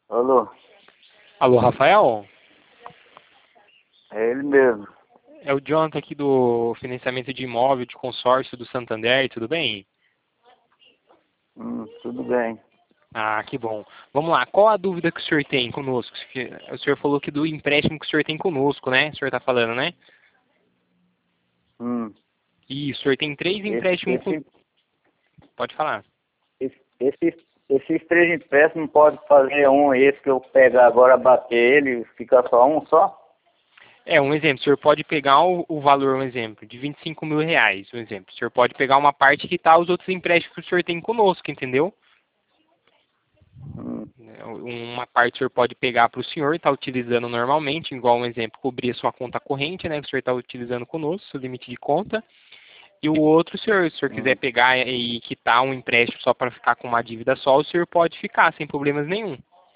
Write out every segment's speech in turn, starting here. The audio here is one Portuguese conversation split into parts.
Alô, Alô, Rafael? é ele mesmo. É o Jonathan aqui do financiamento de imóvel de consórcio do Santander, tudo bem? Tudo bem. Ah, que bom. Vamos lá, qual a dúvida que o senhor tem conosco? O senhor falou que do empréstimo que o senhor tem conosco, né? O senhor está falando, né? Hum, Isso, o senhor tem três esse, empréstimos com... esse, Pode falar. esses três empréstimos pode fazer esse que eu pegar agora, bater ele, fica só um só? É, um exemplo, o senhor pode pegar o valor, um exemplo, de R$ 25.000, um exemplo. O senhor pode pegar uma parte que está os outros empréstimos que o senhor tem conosco, entendeu? Hum, Uma parte o senhor pode pegar para o senhor, está utilizando normalmente, igual um exemplo, cobrir a sua conta corrente, né, que o senhor está utilizando conosco, seu limite de conta. E o outro, se o senhor quiser hum. pegar e quitar um empréstimo só para ficar com uma dívida só, o senhor pode ficar sem problemas nenhum.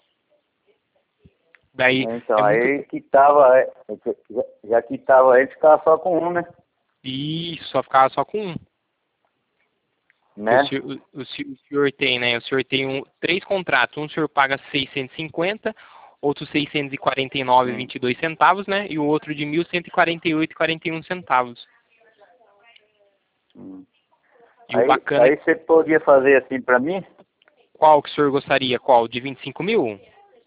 Daí Então, é muito. aí quitava, já quitava ele, ficava só com um, né? Isso, só ficar só com um. Que Né? o senhor tem, né? O senhor tem três contratos. Um o senhor paga 650, outro 649 e Hum, 22 centavos, né? E o outro de 1.148 e 41 centavos. hum. E o bacana, Aí você podia fazer assim pra mim? qual que o senhor gostaria? Qual? De 25 mil?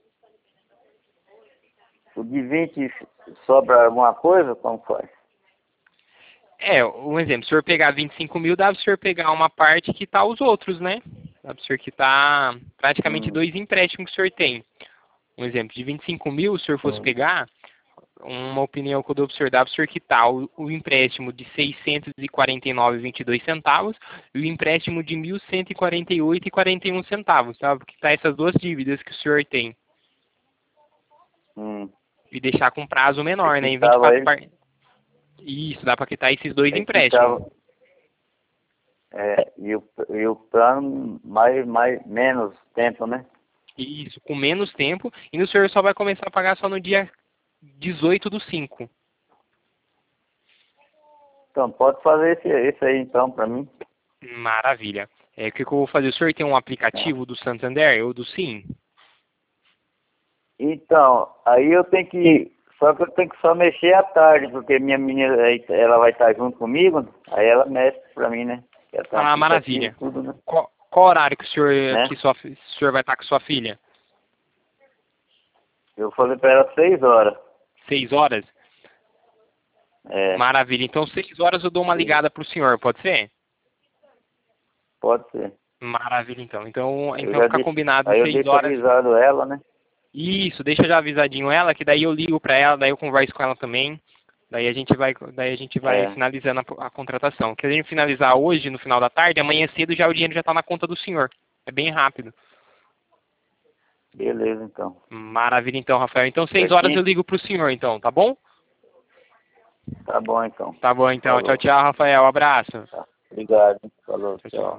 O de 20 sobra alguma coisa? Como faz? É, um exemplo, se o senhor pegar 25 mil, dá para o senhor pegar uma parte que tá os outros, né? Dá para o senhor quitar praticamente Hum, dois empréstimos que o senhor tem. Um exemplo, de 25 mil, se o senhor fosse hum, pegar, uma opinião que eu dou para o senhor, dá para o senhor quitar o empréstimo de 649,22 centavos e o empréstimo de 1.148,41 centavos, tá? Porque tá essas duas dívidas que o senhor tem. hum. E deixar com prazo Aí menor, né? Em quitava 24 ele, Isso, dá para quitar esses dois aí empréstimos. quitava. E o plano menos tempo, né? Isso, com menos tempo. E o senhor só vai começar a pagar só no dia 18/5. Então, pode fazer esse aí então pra mim. Maravilha. O que eu vou fazer? O senhor tem um Tá. aplicativo do Santander ou do Sim? Então, aí eu tenho que. Só que eu tenho que só mexer à tarde, porque minha menina ela vai estar junto comigo, aí ela mexe pra mim, né? Ela tem um Ah, aplicativo, maravilha. tudo, né? Qual horário que o senhor, Né? o senhor vai estar com sua filha? Eu falei pra ela 6 horas. 6 horas? É, Maravilha. Então, 6 horas eu dou uma seis- ligada para o senhor, pode ser? pode ser. Maravilha, então. Então, Aí eu então já fica deixo, combinado aí eu 6 deixo horas. avisado ela, né? Isso, deixa já avisadinho ela, que daí eu ligo para ela, daí eu converso com ela também. Daí a gente vai É, finalizando a contratação. Que a gente finalizar hoje, no final da tarde, amanhã cedo já o dinheiro já está na conta do senhor. É bem rápido. beleza então. Maravilha, então, Rafael. Então, 6 horas eu Certinho? ligo pro senhor, então, tá bom? Tá bom então. Tá bom, então. Tchau, Falou. tchau, Rafael. Abraço. Tá. Obrigado. Falou, Tchau, tchau. tchau.